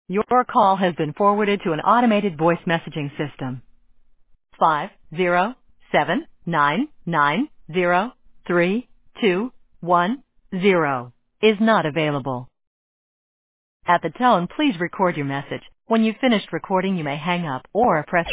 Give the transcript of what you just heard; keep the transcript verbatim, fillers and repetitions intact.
Your call has been forwarded to an automated voice messaging system. Five zero seven nine nine zero three two one zero is not available. At the tone, please record your message. When you've finished recording, you may hang up or press